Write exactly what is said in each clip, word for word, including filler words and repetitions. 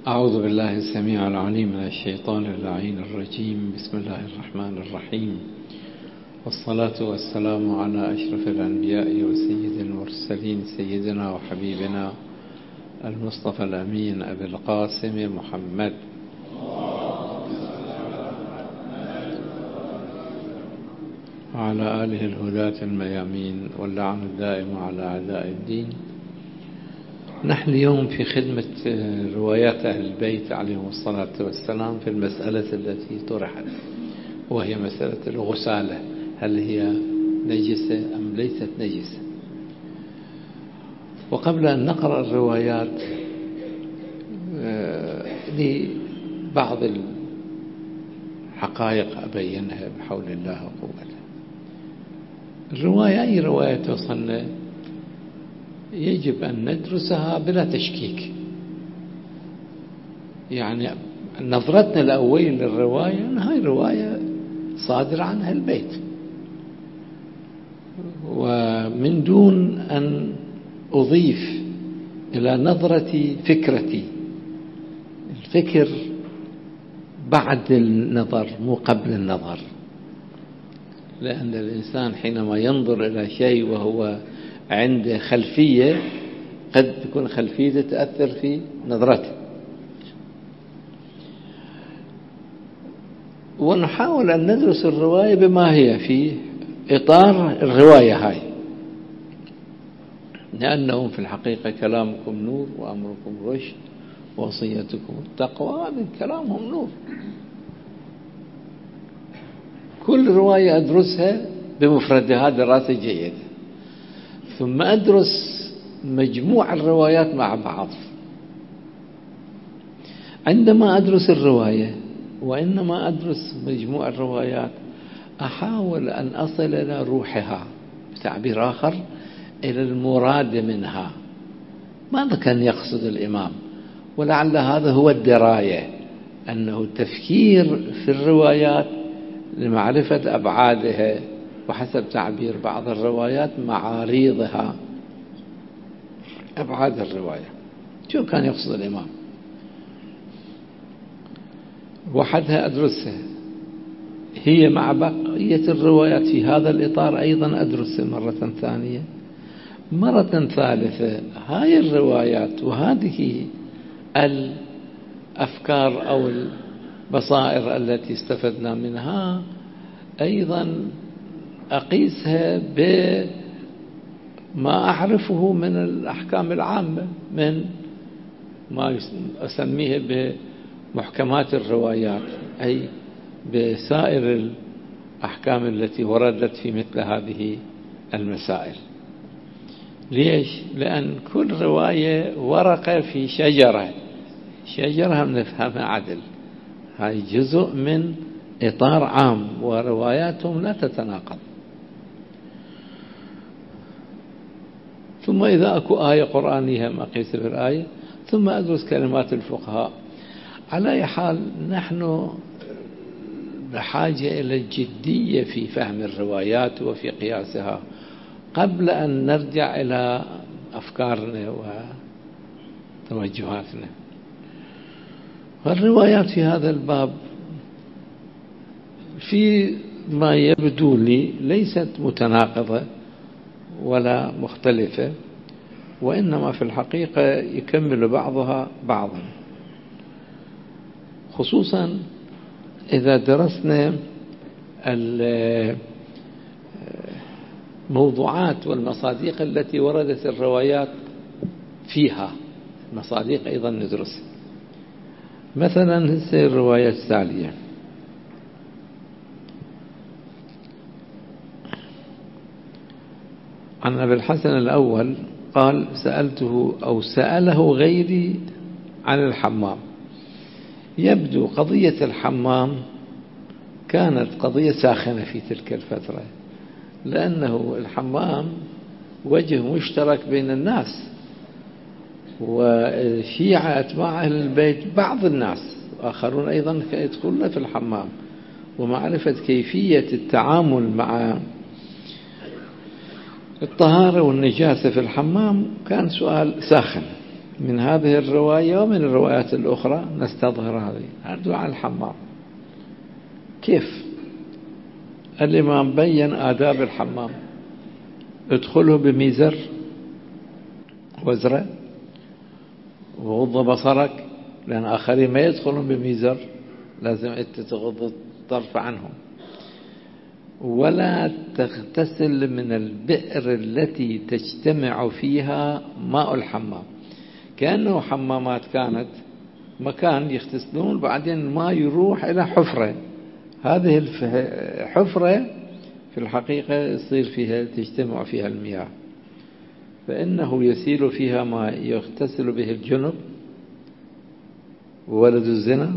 أعوذ بالله السميع العليم من الشيطان اللعين الرجيم. بسم الله الرحمن الرحيم، والصلاة والسلام على أشرف الأنبياء وسيد المرسلين، سيدنا وحبيبنا المصطفى الأمين أبي القاسم محمد وعلى آله الهداة الميامين، واللعن الدائم على أعداء الدين. نحن اليوم في خدمة روايات أهل البيت عليهم الصلاة والسلام في المسألة التي طرحت، وهي مسألة الغسالة، هل هي نجسة أم ليست نجسة؟ وقبل أن نقرأ الروايات لبعض الحقائق أبينها بحول الله وقوته. الرواية أي رواية توصلنا يجب أن ندرسها بلا تشكيك. يعني نظرتنا الأولية للرواية أن هاي رواية صادرة عن أهل البيت، ومن دون أن أضيف إلى نظرتي فكرتي. الفكر بعد النظر مو قبل النظر، لأن الإنسان حينما ينظر إلى شيء وهو عنده خلفية قد تكون خلفيته تأثر في نظرته. ونحاول أن ندرس الرواية بما هي في إطار الرواية هاي، لأنهم في الحقيقة كلامكم نور وأمركم رشد ووصيتكم التقوى، من كلامهم نور. كل رواية أدرسها بمفردها دراسة جيدة، ثم أدرس مجموع الروايات مع بعض. عندما أدرس الرواية وإنما أدرس مجموع الروايات أحاول أن أصل إلى روحها، بتعبير آخر إلى المراد منها، ماذا كان يقصد الإمام. ولعل هذا هو الدراية، أنه التفكير في الروايات لمعرفة أبعادها، وحسب تعبير بعض الروايات معاريضها، أبعاد الرواية، شو كان يقصد الإمام. وحدها أدرسها هي مع بقية الروايات في هذا الإطار، أيضا أدرسها مرة ثانية مرة ثالثة. هاي الروايات وهذه الأفكار أو البصائر التي استفدنا منها أيضا أقيسها بما أعرفه من الأحكام العامة، من ما أسميه بمحكمات الروايات، أي بسائر الأحكام التي وردت في مثل هذه المسائل. ليش؟ لأن كل رواية ورقة في شجرة، شجرة نفهمها عدل، هاي جزء من إطار عام، ورواياتهم لا تتناقض. ثم إذا أكو آية قرآنية هم أقيس بالآية، ثم أدرس كلمات الفقهاء. على أي حال نحن بحاجة إلى الجدية في فهم الروايات وفي قياسها قبل أن نرجع إلى أفكارنا وتوجهاتنا. والروايات في هذا الباب في ما يبدو لي ليست متناقضة ولا مختلفة، وإنما في الحقيقة يكمل بعضها بعضا، خصوصا إذا درسنا الموضوعات والمصادق التي وردت الروايات فيها. مصادق أيضا ندرس، مثلا هذه الرواية التالية: عن أبي الحسن الأول قال: سألته أو سأله غيري عن الحمام. يبدو قضية الحمام كانت قضية ساخنة في تلك الفترة، لأنه الحمام وجه مشترك بين الناس، والشيعة أتباع أهل البيت بعض الناس آخرون أيضا يدخلون في الحمام، ومعرفة كيفية التعامل مع الطهارة والنجاسة في الحمام كان سؤال ساخن. من هذه الرواية ومن الروايات الأخرى نستظهر هذه دعاء الحمام. كيف؟ الإمام بين آداب الحمام: ادخله بميزر وزرة وغض بصرك، لأن آخرين ما يدخلون بميزر، لازم أنت تغض الطرف عنهم. ولا تغتسل من البئر التي تجتمع فيها ماء الحمام، كأنه حمامات كانت مكان يغتسلون بعدين الماء يروح إلى حفرة، هذه الحفرة في الحقيقة يصير فيها تجتمع فيها المياه، فإنه يسيل فيها ما يغتسل به الجنب وولد الزنا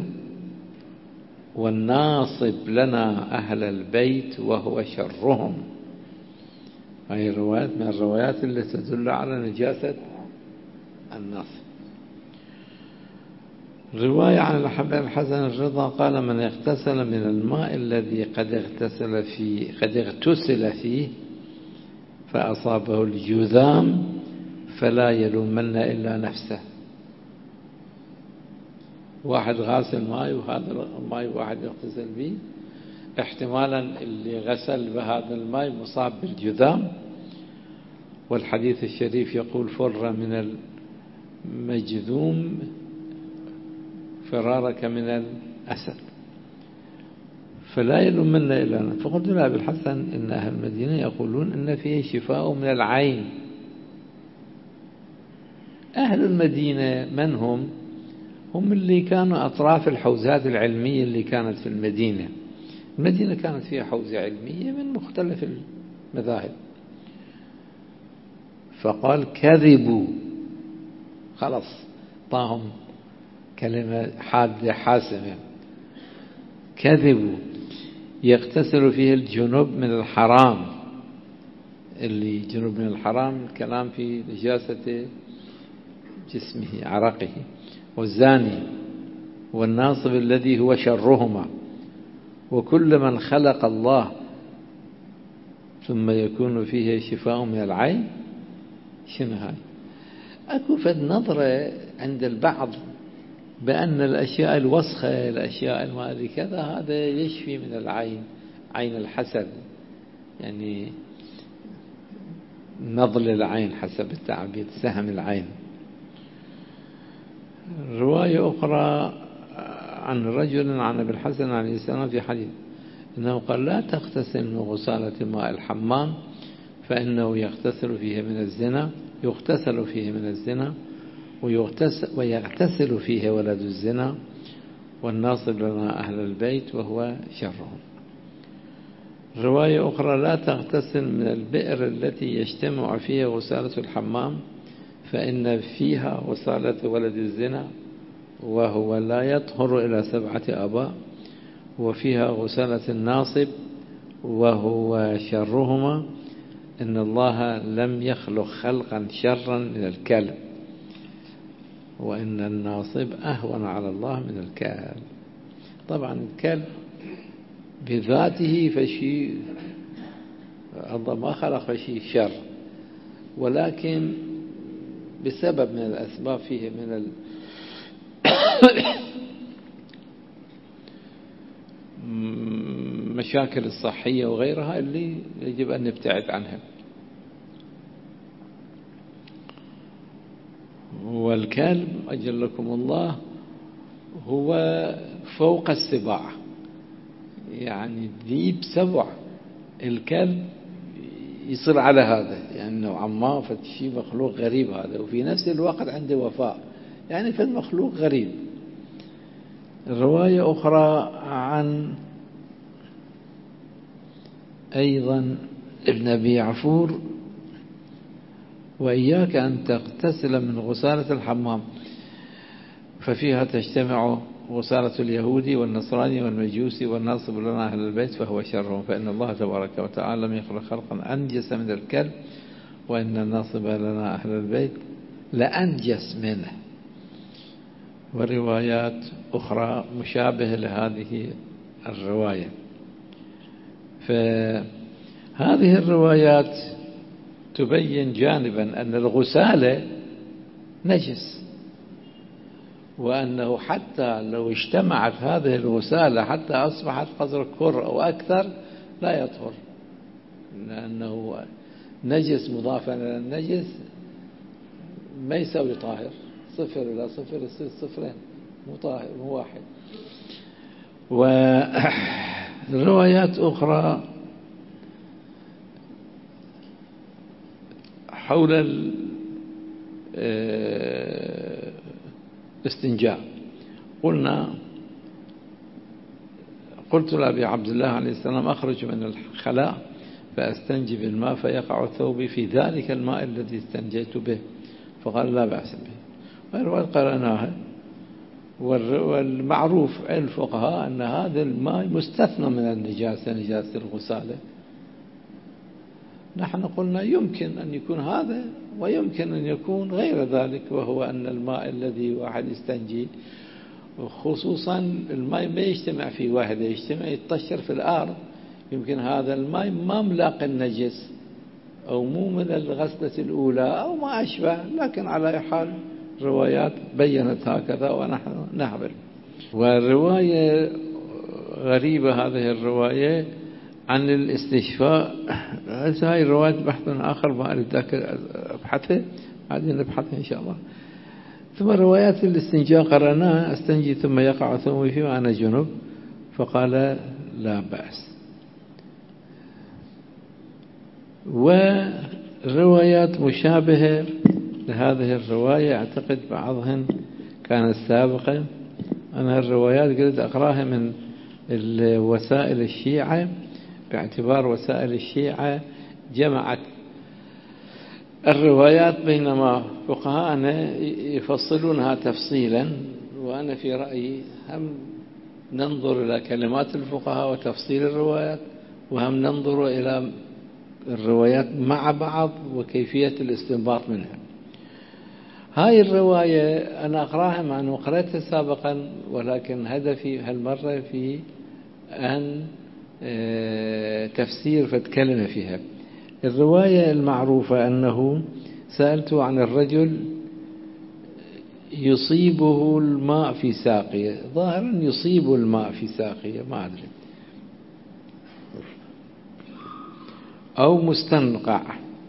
والناصب لنا أهل البيت وهو شرهم. هذه الروايات من الروايات التي تدل على نجاسة الناصب. رواية عن الحسن الرضا قال: من اغتسل من الماء الذي قد اغتسل فيه قد اغتسل فيه فأصابه الجذام فلا يلومن إلا نفسه. واحد غاسل ماء وهذا الماء واحد يغتسل به، احتمالا اللي غسل بهذا الماء مصاب بالجذام، والحديث الشريف يقول: فر من المجذوم فرارك من الأسد، فلا يلومن إلا نفسه. فقلت له: أبي الحسن، إن أهل المدينة يقولون إن فيه شفاء من العين. أهل المدينة من هم؟ هم اللي كانوا أطراف الحوزات العلمية اللي كانت في المدينة. المدينة كانت فيها حوزة علمية من مختلف المذاهب. فقال: كذبوا، خلاص طاهم كلمة حادة حاسمة، كذبوا. يغتسل فيه الجنوب من الحرام، اللي جنوب من الحرام الكلام في نجاسة جسمه عرقه، والزاني والناصب الذي هو شرهما، وكل من خلق الله ثم يكون فيه شفاء من العين. شنو هاي؟ أكو فد نظرة عند البعض بأن الأشياء الوسخة، الأشياء المالي كذا، هذا يشفي من العين، عين الحسد، يعني نضل العين حسب التعبير، سهم العين. رواية أخرى عن رجل عن أبي الحسن عليه السلام في حديث إنه قال: لا تغتسل من غسالة ماء الحمام فإنه يغتسل فيه من الزنا يغتسل فيه من الزنا ويغتسل فيه ولد الزنا والناصب لنا أهل البيت وهو شرهم. رواية أخرى: لا تغتسل من البئر التي يجتمع فيها غسالة الحمام فإن فيها غسالة ولد الزنا وهو لا يطهر إلى سبعة آباء، وفيها غسالة الناصب وهو شرهما، إن الله لم يخلق خلقا شرا من الكلب، وإن الناصب أهون على الله من الكلب. طبعا الكلب بذاته فشيء الله ما خلق فشيء شر، ولكن بسبب من الأسباب فيه من المشاكل الصحية وغيرها اللي يجب أن نبتعد عنها. والكلب أجلكم الله هو فوق السباع، يعني ذيب سبع، الكلب يصير على هذا، يعني نوعا ما فشي مخلوق غريب هذا، وفي نفس الوقت عنده وفاء، يعني فالمخلوق غريب. رواية أخرى عن أيضا ابن أبي عفور: وإياك أن تغتسل من غسالة الحمام ففيها تجتمع غسالة اليهودي والنصراني والمجوسي والناصب لنا أهل البيت فهو شرهم، فإن الله تبارك وتعالى لم يخلق خلقا أنجس من الكلب، وإن الناصب لنا أهل البيت لأنجس منه. وروايات أخرى مشابهة لهذه الرواية. فهذه الروايات تبين جانبا أن الغسالة نجس، وأنه حتى لو اجتمعت هذه الغسالة حتى أصبحت قدر كر أو أكثر لا يطهر، لأنه نجس مضافا إلى النجس ما يساوي طاهر، صفر إلى صفر يصير صفرين، مو طاهر مو واحد. وروايات أخرى حول الاستنجاء. قلنا قلت لأبي عبد الله عليه السلام أخرج من الخلاء فأستنجي بالماء فيقع ثوبي في ذلك الماء الذي استنجيت به، فقال لا بأس به. والرواية قرأناها، والمعروف عند الفقهاء أن هذا الماء مستثنى من النجاسة، نجاسة الغسالة. نحن قلنا يمكن أن يكون هذا ويمكن أن يكون غير ذلك، وهو أن الماء الذي واحد يستنجي، خصوصا الماء ما يجتمع في واحدة، يجتمع يتطشر في الأرض، يمكن هذا الماء ما ملاق النجس أو مو من الغسلة الأولى أو ما أشبه، لكن على حال روايات بيّنت هكذا ونحن نعمل. والرواية غريبة هذه الرواية عن الاستشفاء، هاي الرواية بحث آخر ما أريد أبحثه، بعدين نبحثه إن شاء الله. ثم روايات الاستنجاء قرأناها، أستنجي ثم يقع ثوبي فيه وأنا جنب، فقال لا بأس. وروايات مشابهة لهذه الرواية أعتقد بعضهن كانت سابقة. أنا الروايات قلت أقراها من وسائل الشيعة، باعتبار وسائل الشيعة جمعت الروايات، بينما فقهاءنا يفصلونها تفصيلا، وأنا في رأيي هم ننظر إلى كلمات الفقهاء وتفصيل الروايات، وهم ننظر إلى الروايات مع بعض وكيفية الاستنباط منها. هاي الرواية أنا أقراها مع أنه قرأتها سابقا، ولكن هدفي هالمرة في أن تفسير فتكلم فيها. الرواية المعروفة أنه سألته عن الرجل يصيبه الماء في ساقيه، ظاهرا يصيب الماء في ساقيه ما أدري، أو مستنقع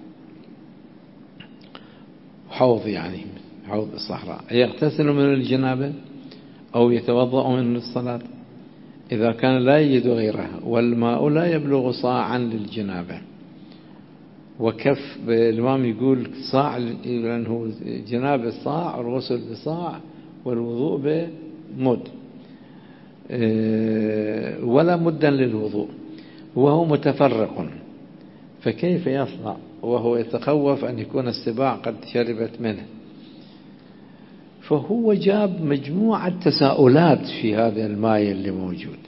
حوض، يعني حوض الصحراء، يغتسل من الجنابة أو يتوضأ من الصلاة إذا كان لا يجد غيرها، والماء لا يبلغ صاعا للجنابة. وكف الإمام يقول صاع لأنه جنابة صاع، الغسل بصاع، والوضوء بمد، ولا مدا للوضوء، وهو متفرق، فكيف يصنع وهو يتخوف أن يكون السباع قد شربت منه؟ فهو جاب مجموعة تساؤلات في هذا الماء اللي موجود.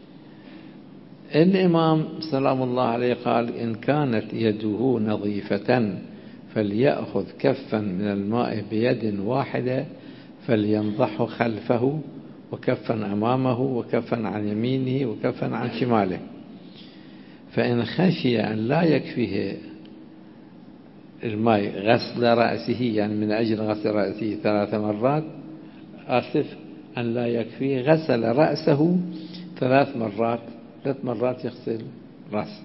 الإمام سلام الله عليه قال إن كانت يده نظيفة فليأخذ كفا من الماء بيد واحدة فلينضح خلفه، وكفا أمامه، وكفا عن يمينه، وكفا عن شماله. فإن خشي أن لا يكفيه الماء غسل رأسه، يعني من أجل غسل رأسه ثلاث مرات، آسف أن لا يكفيه غسل رأسه ثلاث مرات، ثلاث مرات يغسل رأسه،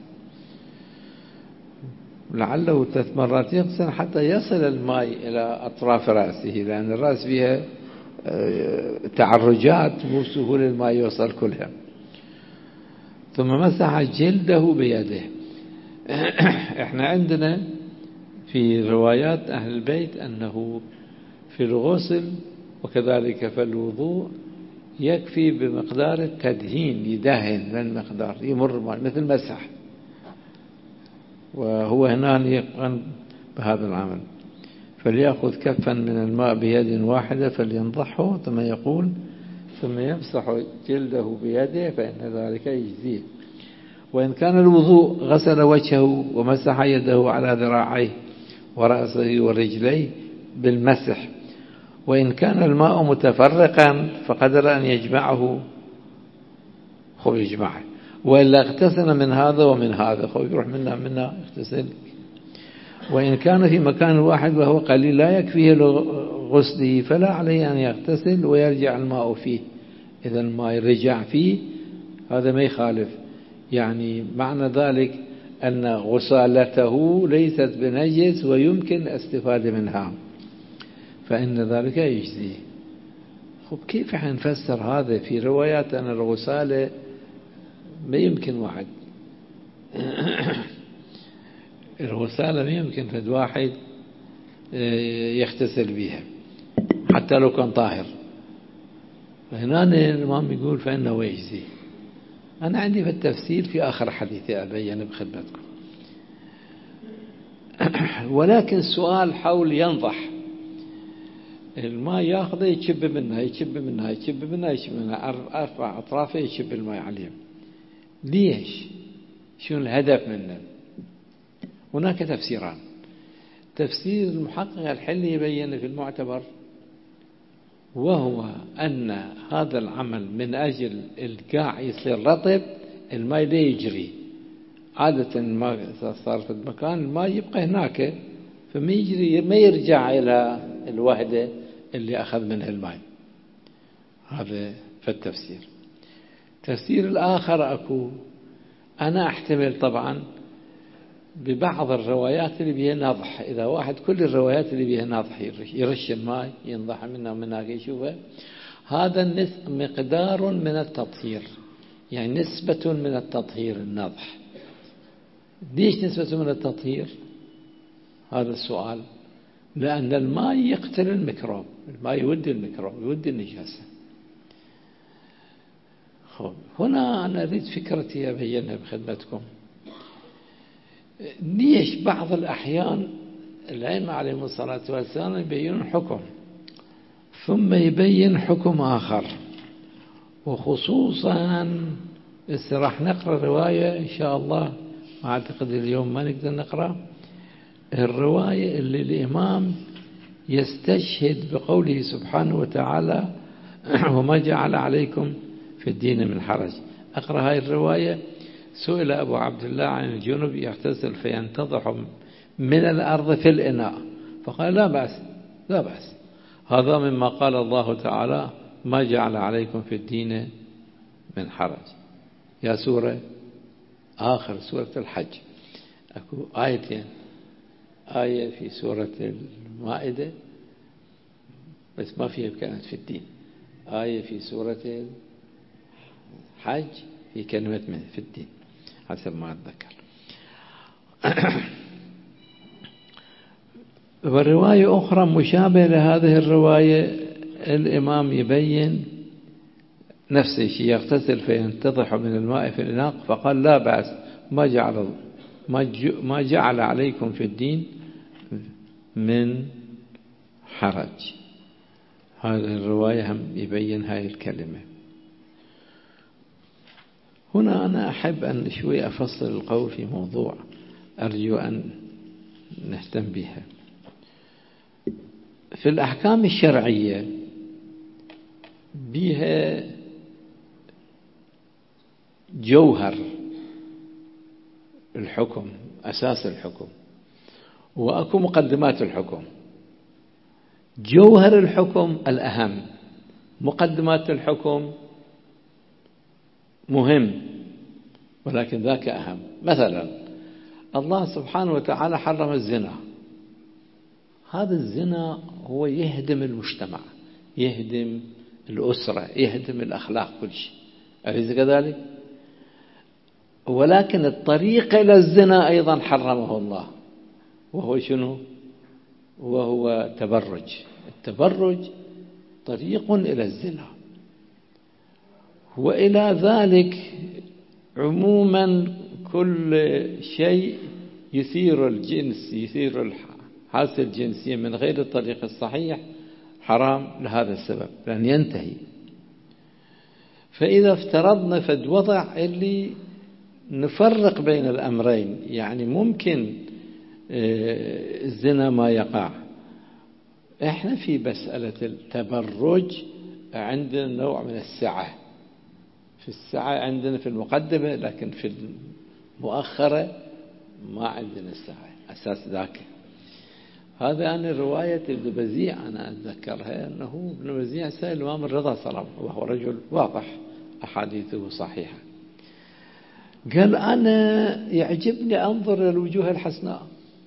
لعله ثلاث مرات يغسل حتى يصل الماء إلى أطراف رأسه، لأن الرأس فيها تعرجات مو سهول الماء يوصل كلها. ثم مسح جلده بيده. احنا عندنا في روايات أهل البيت أنه في الغسل وكذلك في الوضوء يكفي بمقدار التدهين، يدهن للمقدار، يمر مثل مسح، وهو هنا يقوم بهذا العمل. فليأخذ كفا من الماء بيد واحدة فلينضحه، ثم يقول ثم يمسح جلده بيده فإن ذلك يجزيه. وإن كان الوضوء غسل وجهه ومسح يده على ذراعيه ورأسه ورجليه بالمسح. وإن كان الماء متفرقا فقدر أن يجمعه خب يجمعه، وإلا اغتسل من هذا ومن هذا، خب يروح منا منا اغتسل. وإن كان في مكان واحد وهو قليل لا يكفيه غسله فلا عليه أن يغتسل ويرجع الماء فيه. إذا الماء رجع فيه هذا ما يخالف، يعني معنى ذلك أن غسالته ليست بنجس ويمكن الاستفادة منها، فإن ذلك يجزي. خب كيف حنفسر هذا في روايات أن الغسالة ما يمكن واحد الغسالة ما يمكن فد واحد يغتسل بها حتى لو كان طاهر. فهنا الإمام يقول فإنه يجزي. أنا عندي في التفسير في آخر حديثي أبين بخدمتكم، ولكن السؤال حول ينضح الماء، ياخذه يشب منها يشب منها يشب منها يشب منها أربع أطرافه يشب الماء عليهم. ليش؟ شنو الهدف منه؟ هناك تفسيران. تفسير المحقق الحلي يبين في المعتبر، وهو أن هذا العمل من أجل القاع يصير رطب، الماء لا يجري. عادة الماء صار في المكان الماء يبقى هناك، فما يجري ما يرجع إلى الوحدة اللي أخذ منها الماء. هذا في التفسير. تفسير الآخر أكو أنا أحتمل طبعا ببعض الروايات اللي بيها نضح. إذا واحد كل الروايات اللي بيها نضح يرش الماء ينضح منها ومنها يشوفها، هذا مقدار من التطهير، يعني نسبة من التطهير النضح. ليش نسبة من التطهير؟ هذا السؤال. لأن الماء يقتل الميكروب، الماء يودي الميكروب يودي النجاسة. هنا أنا أريد فكرتي أبينها بخدمتكم. ليش بعض الأحيان العلم عليهم الصلاة والسلام يبينون حكم ثم يبين حكم آخر، وخصوصا راح نقرأ رواية إن شاء الله، أعتقد اليوم ما نقدر نقرأ الرواية اللي الإمام يستشهد بقوله سبحانه وتعالى وما جعل عليكم في الدين من حرج. أقرأ هاي الرواية. سئل أبو عبد الله عن الجنب يغتسل فينتضح من الأرض في الإناء، فقال لا بأس لا بأس، هذا مما قال الله تعالى ما جعل عليكم في الدين من حرج. يا سورة آخر سورة الحج أكو آيتين، آية في سورة المائدة بس ما فيها كلمة في الدين، آية في سورة الحج في كلمة من في الدين حسب ما أتذكر. والرواية أخرى مشابهة لهذه الرواية الإمام يبين نفس الشيء، يغتسل فينتضح من الماء في الإناء، فقال لا بأس ما جعل ما جعل عليكم في الدين من حرج. هذه الرواية هم يبين هاي الكلمة. هنا أنا أحب أن شوي أفصل القول في موضوع أرجو أن نهتم بها. في الأحكام الشرعية بها جوهر الحكم، أساس الحكم، وأكو مقدمات الحكم. جوهر الحكم الأهم، مقدمات الحكم مهم ولكن ذاك أهم. مثلا الله سبحانه وتعالى حرم الزنا، هذا الزنا هو يهدم المجتمع، يهدم الأسرة، يهدم الأخلاق، كل شيء، أليس كذلك؟ ولكن الطريق إلى الزنا أيضا حرمه الله، وهو شنو؟ وهو تبرج. التبرج طريق إلى الزنا. وإلى ذلك عموما كل شيء يثير الجنس، يثير الحاسة الجنسية من غير الطريق الصحيح حرام لهذا السبب، لأن ينتهي. فإذا افترضنا فد وضع اللي نفرق بين الأمرين، يعني ممكن الزنا ما يقع. احنا في مسألة التبرج عندنا نوع من السعة، في السعة عندنا في المقدمة، لكن في المؤخرة ما عندنا السعة، أساس ذاك. هذا أنا رواية ابن بزيع أنا أتذكرها، أنه ابن بزيع سأل الإمام الرضا صلى الله عليه وسلم وهو رجل واضح أحاديثه صحيحة، قال أنا يعجبني أنظر إلى الوجوه الحسناء.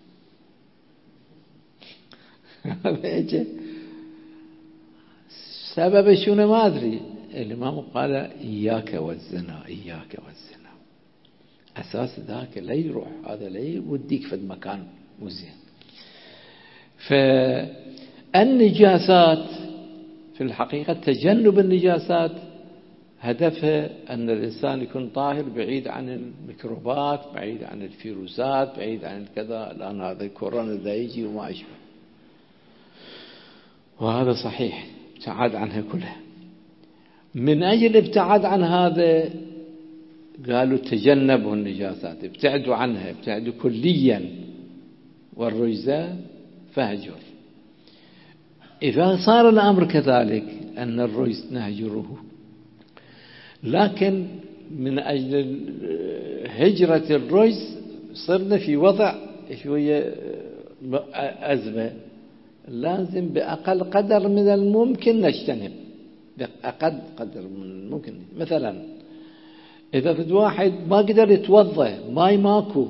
سبب شنو ما أدري. الإمام قال إياك والزنا، إياك والزنا، أساس ذاك لا يروح، هذا لا يوديك في المكان مزين. فالنجاسات في الحقيقة تجنب النجاسات هدفها أن الإنسان يكون طاهر، بعيد عن الميكروبات، بعيد عن الفيروسات، بعيد عن الكذا، لأن هذا الكورونا ذا يجي وما أشبه، وهذا صحيح ابتعاد عنها كلها. من أجل ابتعاد عن هذا قالوا تجنبوا النجاسات، ابتعدوا عنها، ابتعدوا كليا، والرجز فهجر. إذا صار الأمر كذلك أن الرجز نهجره، لكن من أجل هجرة الرجز صرنا في وضع شوية أزمة، لازم بأقل قدر من الممكن نجتنب، بأقل قدر من الممكن. مثلا إذا في واحد ما قدر يتوضأ، ماي ماكو،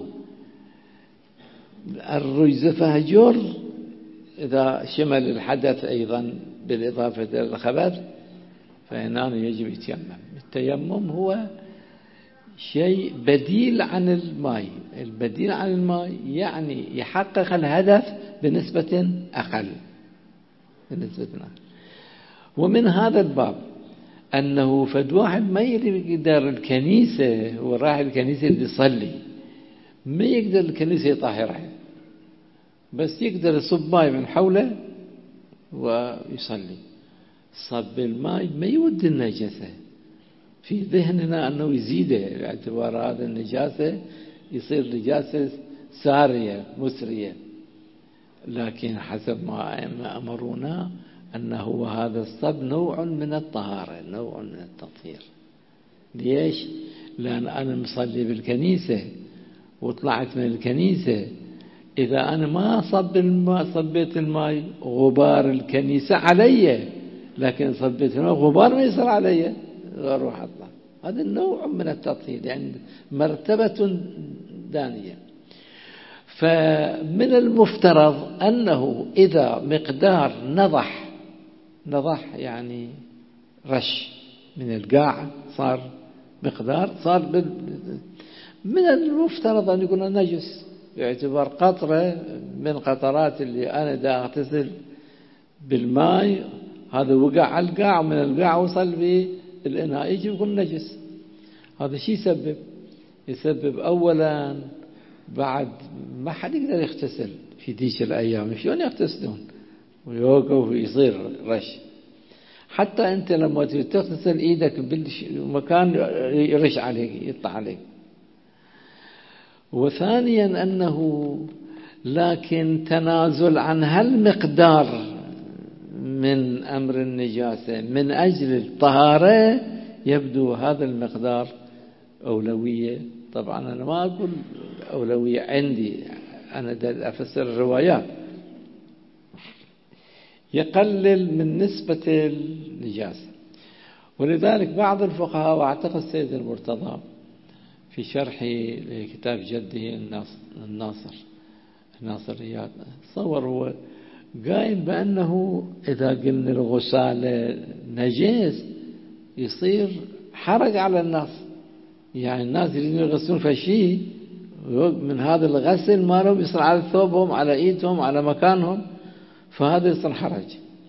الرجز فهجر، إذا شمل الحدث أيضا بالإضافة إلى الخبث فإنه يجب يتيمم. التيمم هو شيء بديل عن الماء، البديل عن الماء يعني يحقق الهدف بنسبة أقل، بنسبة أقل. ومن هذا الباب أنه فد واحد ما يقدر الكنيسة، هو راح الكنيسة يصلي، ما يقدر الكنيسة يطهرها، بس يقدر يصب ماء من حوله ويصلي. صب الماء ما يود النجاسة، في ذهننا أنه يزيده، باعتبار هذا النجاسة يصير نجاسة سارية مسرية، لكن حسب ما أمرونا أنه هذا الصب نوع من الطهارة، نوع من التطهير. ليش؟ لأن أنا مصلي بالكنيسة وطلعت من الكنيسة، إذا أنا ما صب الماء، صبيت الماء، غبار الكنيسة علي، لكن صبيت الماء غبار ما يصير علي، أروح أطلع. هذا النوع من التطهير، يعني مرتبة دانية. فمن المفترض أنه إذا مقدار نضح، نضح يعني رش من القاع، صار مقدار، صار بال... من المفترض أن يكون نجس، باعتبار قطرة من قطرات اللي أنا دا أغتسل بالماء، هذا وقع على القاع، ومن القاع وصل بالإناء، يجي يكون نجس. هذا شيء يسبب يسبب أولا بعد ما حد يقدر يغتسل في ديش الأيام، شلون يغتسلون ويوقف ويصير رش. حتى أنت لما تغتسل إيدك بالمكان يرش عليك، يطلع عليك. وثانيا أنه لكن تنازل عن هالمقدار من أمر النجاسة من أجل الطهارة، يبدو هذا المقدار أولوية. طبعا أنا ما أقول أولوية عندي، أنا أفسر الروايات، يقلل من نسبة النجاسة. ولذلك بعض الفقهاء، واعتقد السيد المرتضى في شرح لكتاب جده الناصر الناصريات، تصور هو قايل بأنه إذا قلنا الغسالة نجس يصير حرج على الناس، يعني الناس يريدون يغسلون فشي، من هذا الغسل ما لهم يصير على ثوبهم، على ايدهم، على مكانهم، فهذا يصير حرج.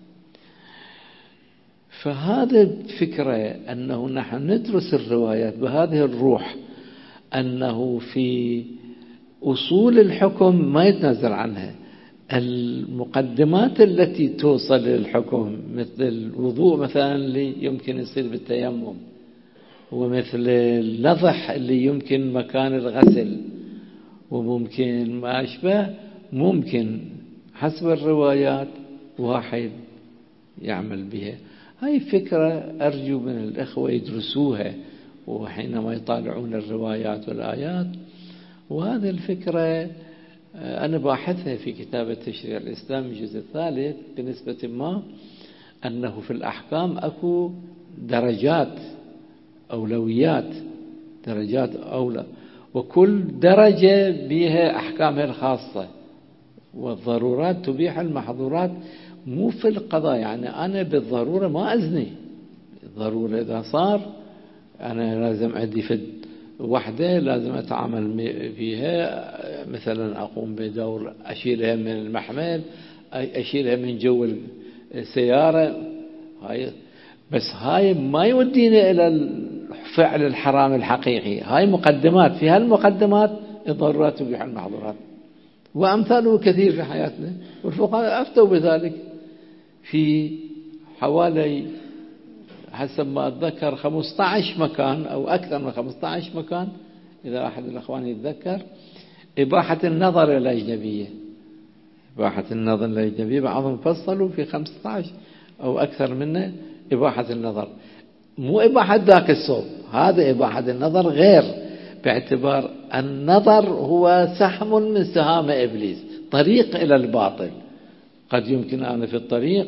فهذا الفكرة أنه نحن ندرس الروايات بهذه الروح، أنه في أصول الحكم ما يتنازل عنها، المقدمات التي توصل للحكم مثل الوضوء مثلا اللي يمكن يصير بالتيمم، ومثل النضح اللي يمكن مكان الغسل، وممكن ما أشبه، ممكن حسب الروايات واحد يعمل بها. هاي فكرة أرجو من الأخوة يدرسوها وحينما يطالعون الروايات والآيات، وهذه الفكرة أنا باحثها في كتاب التشريع الإسلامي الجزء الثالث بنسبة ما أنه في الأحكام أكو درجات أولويات، درجات أولى، وكل درجة بها أحكامها الخاصة، والضرورات تبيح المحظورات. مو في القضاء يعني أنا بالضرورة ما أزني، الضرورة إذا صار أنا لازم عندي فد وحدة لازم أتعامل فيها، مثلا أقوم بدور أشيلها من المحمل، أشيلها من جو السيارة، هاي بس هاي ما يودينا إلى فعل الحرام الحقيقي. هاي مقدمات، في هالمقدمات الضرورات تبيح المحظورات، وأمثاله كثير في حياتنا، والفقهاء أفتوا بذلك في حوالي حسب ما أتذكر خمسة عشر مكان أو أكثر من خمسة عشر مكان، إذا أحد الأخوان يتذكر، إباحة النظر الأجنبية، إباحة النظر الأجنبية بعضهم فصلوا في خمسة عشر أو أكثر منه إباحة النظر، مو إباحة ذاك الصوب، هذا إباحة النظر غير، باعتبار النظر هو سهم من سهام إبليس، طريق إلى الباطل. قد يمكن أنا في الطريق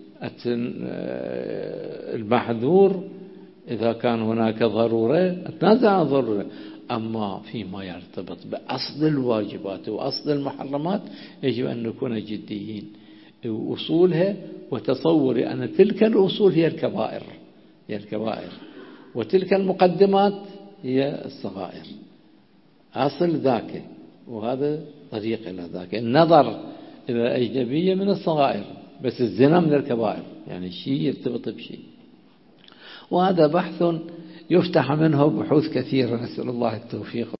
المحذور إذا كان هناك ضرورة أتنازع عن ضرورة، أما فيما يرتبط بأصل الواجبات وأصل المحرمات يجب أن نكون جديين، وأصولها وتصور أن تلك الأصول هي الكبائر، هي الكبائر، وتلك المقدمات هي الصغائر، أصل ذاك، وهذا طريق إلى ذاك. النظر إلى الأجنبية من الصغائر، بس الزنا من الكبائر، يعني شيء يرتبط بشيء. وهذا بحث يفتح منه بحوث كثيرة، نسأل الله التوفيق.